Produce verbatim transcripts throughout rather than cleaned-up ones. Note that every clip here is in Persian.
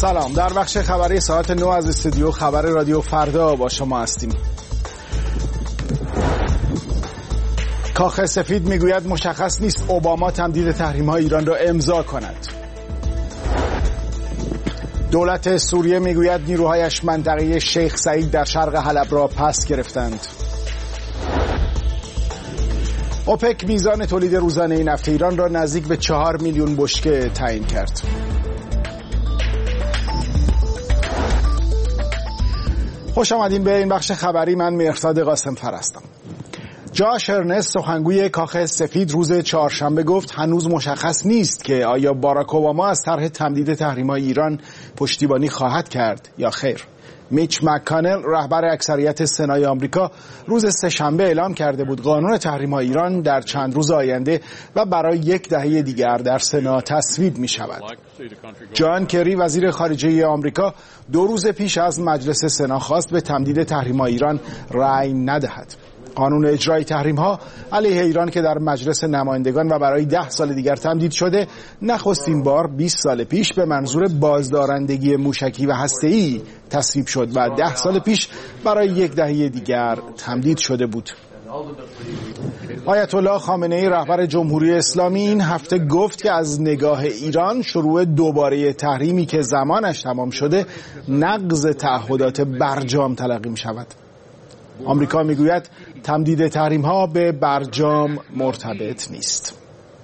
سلام، در بخش خبری ساعت نه از استودیو خبر رادیو فردا با شما هستیم. کاخ سفید میگوید مشخص نیست اوباما تمدید تحریم‌های ایران را امضا کند. دولت سوریه میگوید نیروهایش منطقه شیخ سعید در شرق حلب را پس گرفتند. اوپک میزان تولید روزانه نفت ایران را نزدیک به چهار میلیون بشکه تعیین کرد. خوش آمدین به این بخش خبری. من مهرداد قاسم فر هستم. جاش ارنست، سخنگوی کاخ سفید، روز چهارشنبه گفت هنوز مشخص نیست که آیا باراک اوباما از طرح تمدید تحریم‌های ایران پشتیبانی خواهد کرد یا خیر. میچ مک‌کانل، رهبر اکثریت سنای آمریکا، روز سه‌شنبه اعلام کرده بود قانون تحریم‌های ایران در چند روز آینده و برای یک دهه دیگر در سنا تصویب می‌شود. جان کری، وزیر خارجه آمریکا، دو روز پیش از مجلس سنا خواست به تمدید تحریم‌های ایران رأی ندهد. قانون اجرای تحریم‌ها علیه ایران که در مجلس نمایندگان و برای ده سال دیگر تمدید شده، نخستین بار بیست سال پیش به منظور بازدارندگی موشکی و هسته‌ای تصویب شد و ده سال پیش برای یک دهه دیگر تمدید شده بود. آیت الله خامنه‌ای، رهبر جمهوری اسلامی، این هفته گفت که از نگاه ایران شروع دوباره تحریمی که زمانش تمام شده نقض تعهدات برجام تلقی می‌شود. آمریکا میگوید تمدید تحریم‌ها به برجام مرتبط نیست.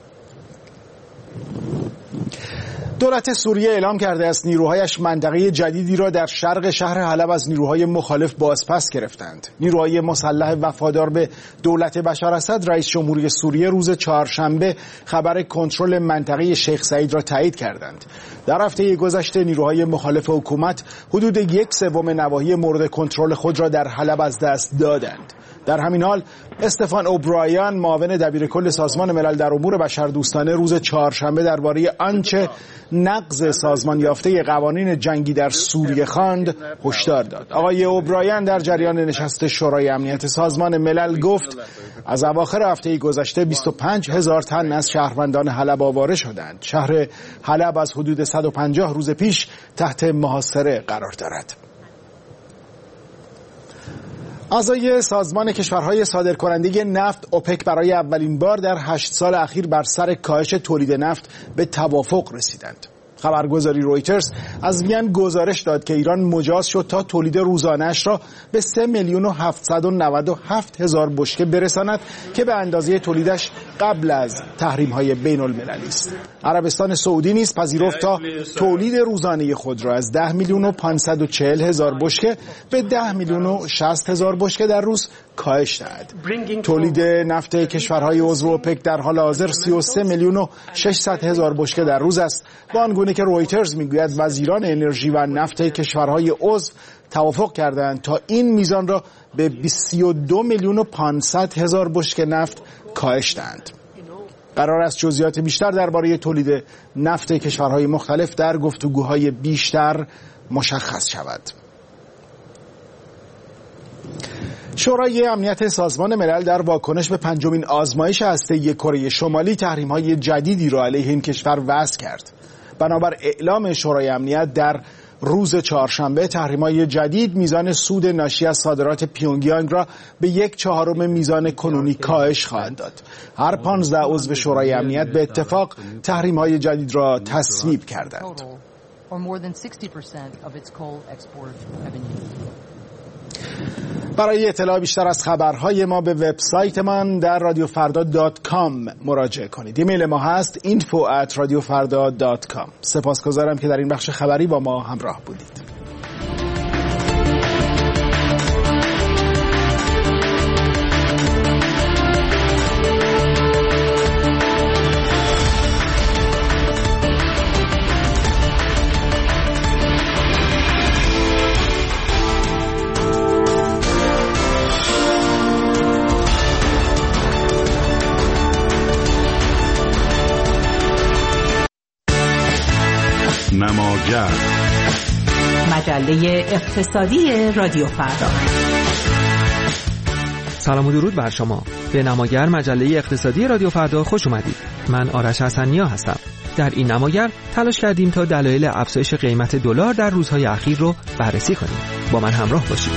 دولت سوریه اعلام کرده است نیروهایش منطقه جدیدی را در شرق شهر حلب از نیروهای مخالف بازپس گرفتند. نیروهای مسلح وفادار به دولت بشار اسد، رئیس جمهوری سوریه، روز چهارشنبه خبر کنترل منطقه شیخ سعید را تایید کردند. در هفته گذشته نیروهای مخالف حکومت حدود یک سوم نواحی مورد کنترل خود را در حلب از دست دادند. در همین حال استفان اوبرایان، معاون دبیرکل سازمان ملل در امور بشردوستانه، روز چهارشنبه درباره آنچه نقض سازمان یافته قوانین جنگی در سوریه خواند هشدار داد. آقای اوبرایان در جریان نشست شورای امنیت سازمان ملل گفت از اواخر هفته گذشته بیست و پنج هزار تن از شهروندان حلب آواره شدند. شهر حلب از حدود صد و پنجاه روز پیش تحت محاصره قرار دارد. اعضای سازمان کشورهای صادرکننده نفت اوپک برای اولین بار در هشت سال اخیر بر سر کاهش تولید نفت به توافق رسیدند. خبرگزاری رویترز از وین گزارش داد که ایران مجاز شد تا تولید روزانه‌اش را به سه میلیون و هفتصد و نود و هفت هزار بشکه برساند که به اندازه تولیدش قبل از تحریم‌های بین‌المللی است. عربستان سعودی نیز پذیرفت تا تولید روزانه خود را از ده میلیون و پانصد و چهل هزار بشکه به ده میلیون و شصت هزار بشکه در روز کاهش دهد. تولید نفت کشورهای عضو اوپک در حال حاضر سی و سه میلیون و ششصد هزار بشکه در روز است. با آنگونه که رویترز میگوید وزیران انرژی و نفت کشورهای عضو توافق کردند تا این میزان را به سی و دو میلیون و پانصد هزار بشکه نفت کاهش دهند. قرار است جزئیات بیشتر درباره تولید نفت کشورهای مختلف در گفتگوهای بیشتر مشخص شود. شورای امنیت سازمان ملل در واکنش به پنجمین آزمایش هسته‌ای کره شمالی تحریم‌های جدیدی را علیه این کشور وضع کرد. بنابر اعلام شورای امنیت در روز چهارشنبه تحریم‌های جدید میزان سود ناشی از صادرات پیونگیانگ را به یک چهارم میزان کنونی کاهش خواهد داد. هر پانزده عضو شورای امنیت به اتفاق تحریم‌های جدید را تصویب کردند. برای اطلاع بیشتر از خبرهای ما به وبسایتمان در رادیو فردا دات کام مراجعه کنید. ایمیل ما هست اینفو ات رادیو فردا دات کام. سپاسگزارم که در این بخش خبری با ما همراه بودید. نماگر مجله اقتصادی رادیو فردا. سلام و درود بر شما. به نماگر مجله اقتصادی رادیو فردا خوش اومدید. من آرش حسنیا هستم. در این نماگر تلاش کردیم تا دلایل افزایش قیمت دلار در روزهای اخیر رو بررسی کنیم. با من همراه باشید.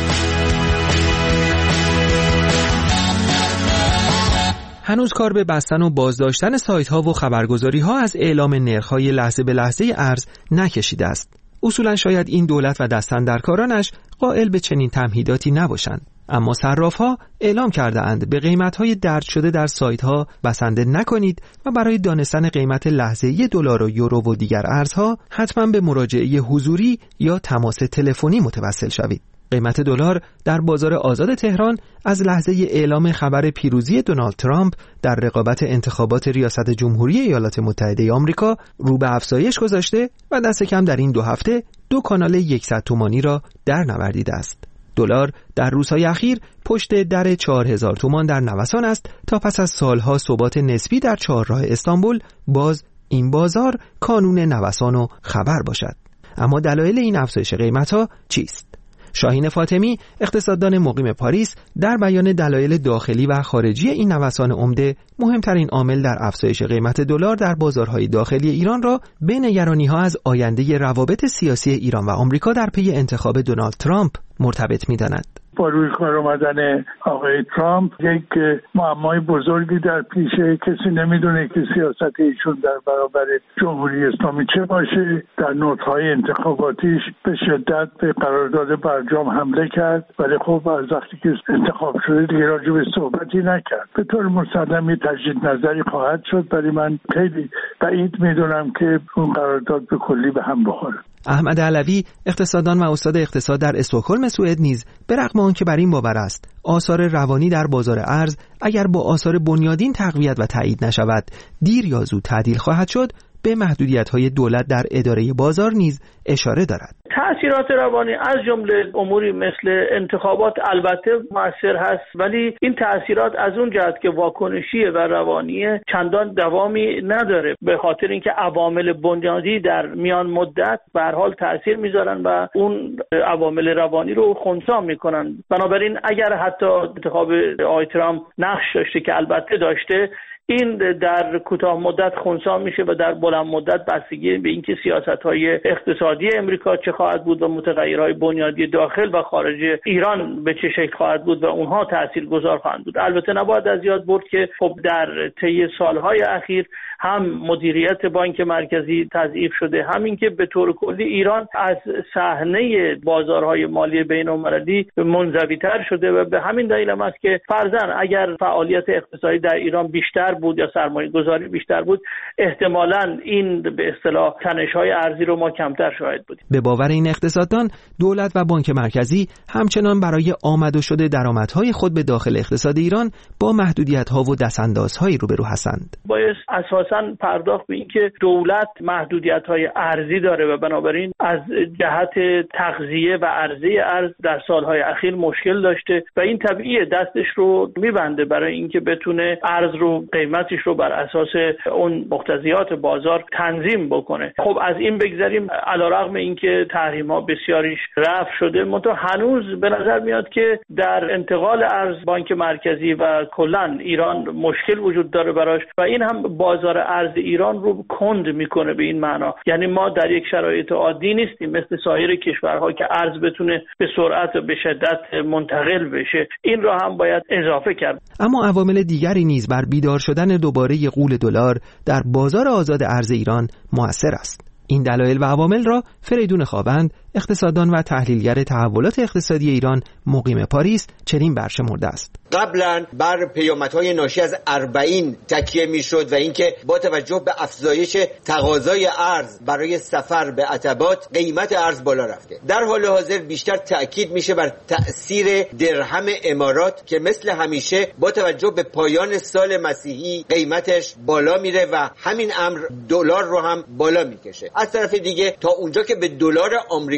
هنوز کار به بستن و بازداشتن سایت‌ها و خبرگزاری‌ها از اعلام نرخ‌های لحظه به لحظه ارز نکشیده است. اصولاً شاید این دولت و دستاندرکارانش قائل به چنین تمهیداتی نباشند. اما صراف‌ها اعلام کرده-اند به قیمت‌های درج شده در سایت‌ها بسنده نکنید و برای دانستن قیمت لحظه‌ای دلار و یورو و دیگر ارزها حتما به مراجعه حضوری یا تماس تلفنی متوسل شوید. قیمت دلار در بازار آزاد تهران از لحظه اعلام خبر پیروزی دونالد ترامپ در رقابت انتخابات ریاست جمهوری ایالات متحده آمریکا رو به افزایش گذاشته و دست کم در این دو هفته دو کانال صد تومانی را در نوردیده است. دلار در روزهای اخیر پشت در چهار هزار تومان در نوسان است تا پس از سالها ثبات نسبی در چهارراه استانبول باز این بازار کانون نوسان و خبر باشد. اما دلایل این افزایش قیمت‌ها چیست؟ شاهین فاطمی، اقتصاددان مقیم پاریس، در بیان دلایل داخلی و خارجی این نوسان عمده مهمترین عامل در افزایش قیمت دلار در بازارهای داخلی ایران را به نگرانی‌ها از آینده روابط سیاسی ایران و آمریکا در پی انتخاب دونالد ترامپ مرتبط می‌داند. با روی کار آمدن آقای ترامپ یک معمای بزرگی در پیشه. کسی نمیدونه که سیاست ایشون در برابر جمهوری اسلامی چه باشه. در نوت‌های انتخاباتیش به شدت به قرارداد برجام حمله کرد، ولی خب از وقتی که انتخاب شده دیگه راجع به صحبتی نکرد. به طور مسلم یه تجدید نظری خواهد شد، ولی من خیلی بعید میدونم که اون قرارداد به کلی به هم بخوره. احمد علوی، اقتصاددان و استاد اقتصاد در استکهلم سوئد نیز به رغم آنکه بر این باور است آثار روانی در بازار ارز اگر با آثار بنیادین تقویت و تایید نشود دیر یا زود تعدیل خواهد شد، به محدودیت‌های دولت در اداره بازار نیز اشاره دارد. تأثیرات روانی از جمله اموری مثل انتخابات البته مؤثر هست، ولی این تأثیرات از اون جهت که واکنشی و روانی چندان دوامی نداره، به خاطر اینکه عوامل بنیادی در میان مدت به هر حال تأثیر میذارن و اون عوامل روانی رو خنثی میکنن. بنابراین اگر حتی انتخاب آقای ترامپ نقش داشته که البته داشته، این در کوتاه مدت خنثی میشه و در بلند مدت بستگی به اینکه سیاست‌های اقتصادی امریکا چه خواهد بود و متغیرهای بنیادی داخل و خارج ایران به چه شکل خواهد بود و اونها تاثیرگذار خواهند بود. البته نباید از یاد برد که خب در طی سالهای اخیر هم مدیریت بانک مرکزی تضعیف شده، همین که به طور کلی ایران از صحنه بازارهای مالی بین‌المللی منزوی‌تر شده و به همین دلیل هم است که فرضاً اگر فعالیت اقتصادی در ایران بیشتر بود یا سرمایه گذاری بیشتر بود، احتمالاً این به اصطلاح تنش‌های ارزی رو ما کمتر شاهد بودیم. به باور این اقتصاددان، دولت و بانک مرکزی همچنان برای آمد و شد درآمدهای خود به داخل اقتصاد ایران با محدودیت‌ها و دستاندازهایی روبرو هستند. باید اساساً پرداخت به این که دولت محدودیت‌های ارزی داره و بنابراین از جهت تغذیه و عرضه ارز در سالهای اخیر مشکل داشته و این طبیعیه، دستش رو می‌بنده برای اینکه بتونه ارز رو قیمتش رو بر اساس اون مقتضیات بازار تنظیم بکنه. خب از این بگذریم، علیرغم اینکه تحریم‌ها بسیاریش رفع شده، منتها هنوز به نظر میاد که در انتقال ارز بانک مرکزی و کلاً ایران مشکل وجود داره براش و این هم بازار ارز ایران رو کند میکنه. به این معنا یعنی ما در یک شرایط عادی نیستیم مثل سایر کشورها که ارز بتونه به سرعت و به شدت منتقل بشه. این رو هم باید اضافه کرد. اما عوامل دیگری نیز بر بیدار شدن دوباره غول دلار در بازار آزاد ارز ایران مؤثر است. این دلایل و عوامل را فریدون خاوند، اقتصاددان و تحلیلگر تحولات اقتصادی ایران مقیم پاریس، چنین برشمرده است. قبلا بر پیامدهای ناشی از اربعین تکیه میشد و اینکه با توجه به افزایش تقاضای ارز برای سفر به عتبات قیمت ارز بالا رفته. در حال حاضر بیشتر تأکید میشه بر تأثیر درهم امارات که مثل همیشه با توجه به پایان سال مسیحی قیمتش بالا میره و همین امر دلار رو هم بالا میکشه. از طرف دیگه تا اونجا که به دلار آمریکا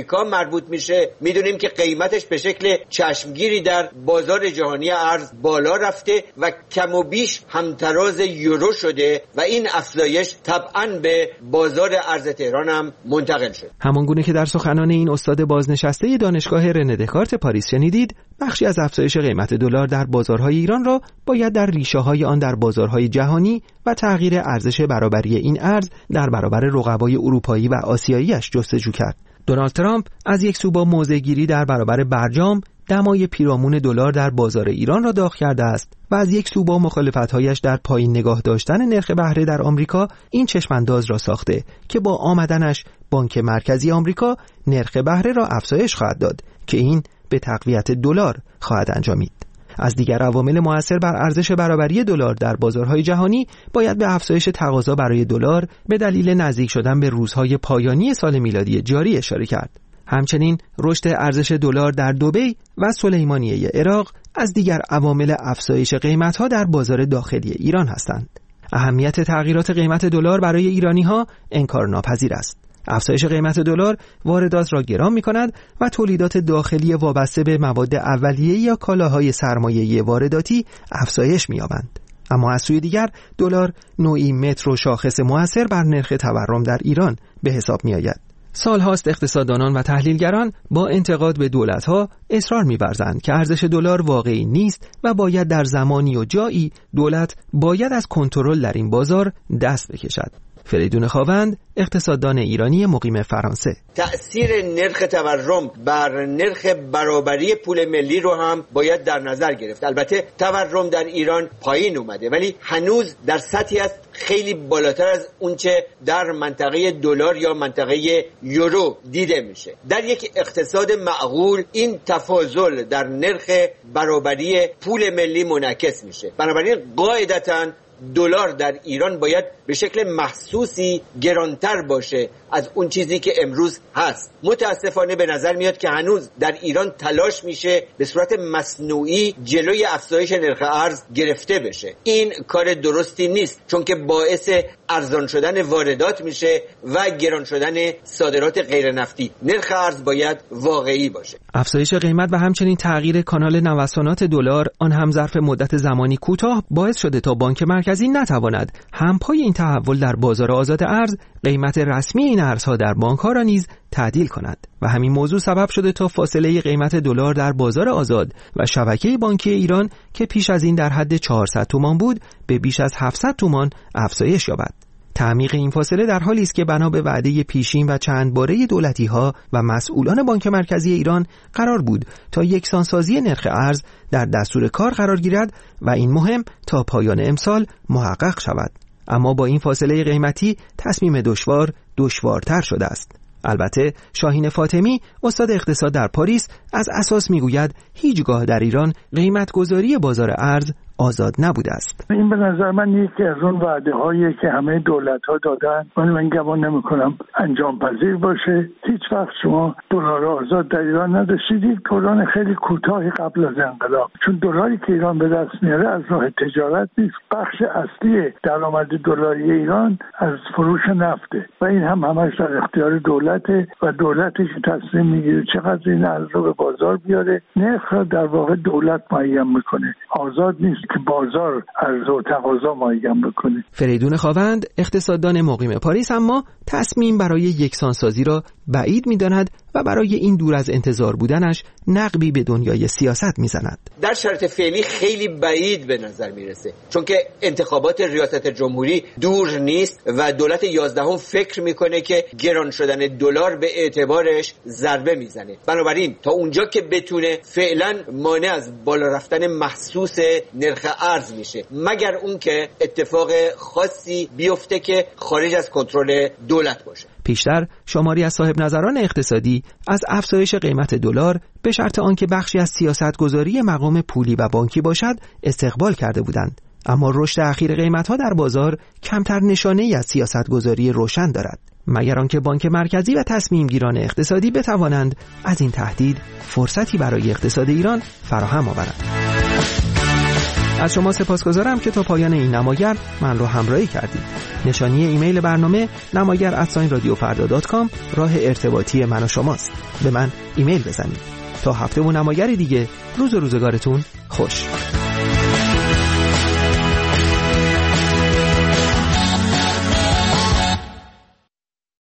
آمریکا مربوط میشه، میدونیم که قیمتش به شکل چشمگیری در بازار جهانی ارز بالا رفته و کم و بیش همتراز یورو شده و این افزایش طبعاً به بازار ارز تهران هم منتقل شد. همانگونه که در سخنان این استاد بازنشسته دانشگاه رنه دکارت پاریس شنیدید، بخشی از افزایش قیمت دلار در بازارهای ایران را باید در ریشه‌های آن در بازارهای جهانی و تغییر ارزش برابری این ارز در برابر رقبای اروپایی و آسیایی‌اش جستجو کرد. دونالد ترامپ از یک سو با موضع‌گیری در برابر برجام دمای پیرامون دلار در بازار ایران را داغ کرده است و از یک سو با مخالفت‌هایش در پایین نگاه داشتن نرخ بهره در آمریکا این چشمانداز را ساخته که با آمدنش بانک مرکزی آمریکا نرخ بهره را افزایش خواهد داد که این به تقویت دلار خواهد انجامید. از دیگر عوامل مؤثر بر ارزش برابری دلار در بازارهای جهانی باید به افزایش تقاضا برای دلار به دلیل نزدیک شدن به روزهای پایانی سال میلادی جاری اشاره کرد. همچنین رشد ارزش دلار در دبی و سلیمانیه عراق از دیگر عوامل افزایش قیمت‌ها در بازار داخلی ایران هستند. اهمیت تغییرات قیمت دلار برای ایرانی‌ها انکارناپذیر است. افزایش قیمت دلار واردات را گران می‌کند و تولیدات داخلی وابسته به مواد اولیه یا کالاهای سرمایه‌ای وارداتی افزایش می‌یابند. اما از سوی دیگر دلار نوعی متر و شاخص مؤثر بر نرخ تورم در ایران به حساب می‌آید. سالهاست اقتصاددانان و تحلیلگران با انتقاد به دولت‌ها اصرار می‌ورزند که ارزش دلار واقعی نیست و باید در زمانی و جایی دولت باید از کنترل در این بازار دست بکشد. فریدون خاوند، اقتصاددان ایرانی مقیم فرانسه: تأثیر نرخ تورم بر نرخ برابری پول ملی رو هم باید در نظر گرفت. البته تورم در ایران پایین اومده ولی هنوز در سطحی است خیلی بالاتر از اونچه در منطقه دلار یا منطقه یورو دیده میشه. در یک اقتصاد معقول این تفاضل در نرخ برابری پول ملی منعکس میشه. بنابراین قاعدتاً دلار در ایران باید به شکل محسوسی گرانتر باشه از اون چیزی که امروز هست. متاسفانه به نظر میاد که هنوز در ایران تلاش میشه به صورت مصنوعی جلوی افزایش نرخ ارز گرفته بشه. این کار درستی نیست چون که باعث ارزان شدن واردات میشه و گران شدن صادرات غیر نفتی. نرخ ارز باید واقعی باشه. افزایش قیمت و همچنین تغییر کانال نوسانات دلار آن هم ظرف مدت زمانی کوتاه باعث شده تا بانک مرکزی نتواند همپای این تحول در بازار آزاد ارز قیمت رسمی این ارزها در بانک‌ها را نیز تعدیل کند و همین موضوع سبب شده تا فاصله قیمت دلار در بازار آزاد و شبکه بانکی ایران که پیش از این در حد چهارصد تومان بود به بیش از هفتصد تومان افزایش یابد. تعمیق این فاصله در حالی است که بنا به وعده پیشین و چند باره دولتی‌ها و مسئولان بانک مرکزی ایران قرار بود تا یکسانسازی نرخ ارز در دستور کار قرار گیرد و این مهم تا پایان امسال محقق شود. اما با این فاصله قیمتی تصمیم دشوار دشوارتر شده است. البته شاهین فاطمی استاد اقتصاد در پاریس از اساس میگوید هیچگاه در ایران قیمت گذاری بازار ارز آزاد نبوده است. این به نظر من یکی از اون وعده هایی که همه دولت ها دادن ولی من گمان نمی کنم انجام پذیر باشه. هیچ وقت شما دلار آزاد در ایران نداشتید. یک دوران خیلی کوتاهی قبل از انقلاب، چون دلاری که ایران به دست میاره از راه تجارت نیست. بخش اصلی درآمد دلاری ایران از فروش نفته و این هم همش در اختیار دولته و دولتش تصمیم میگیره چقدر این ارز رو به بازار بیاره. نرخ را در واقع دولت معین میکنه، آزاد نیست که بازار عرضه و تقاضا معین بکنه. فریدون خاوند، اقتصاددان مقیم پاریس، اما تصمیم برای یکسانسازی را بعید می‌داند و برای این دور از انتظار بودنش نقبی به دنیای سیاست می‌زند. در شرط فعلی خیلی بعید به نظر میرسه چون که انتخابات ریاست جمهوری دور نیست و دولت یازدهم فکر میکنه که گران شدن دلار به اعتبارش ضربه میزنه. بنابراین تا اونجا که بتونه فعلا مانع از بالا رفتن محسوس نرخ ارز میشه، مگر اون که اتفاق خاصی بیفته که خارج از کنترل دولت باشه. پیشتر شماری از صاحب نظران اقتصادی از افزایش قیمت دلار به شرط آنکه بخشی از سیاستگذاری مقام پولی و بانکی باشد استقبال کرده بودند، اما رشد اخیر قیمت‌ها در بازار کمتر نشانه‌ای از سیاستگذاری روشن دارد، مگر آنکه بانک مرکزی و تصمیم گیران اقتصادی بتوانند از این تهدید فرصتی برای اقتصاد ایران فراهم آورند. از شما سپاسگزارم که تا پایان این نماگر من رو همراهی کردید. نشانی ایمیل برنامه نماگر ات رادیو فردا دات کام راه ارتباطی من و شماست. به من ایمیل بزنید. تا هفته و نماگری دیگه، روز و روزگارتون خوش.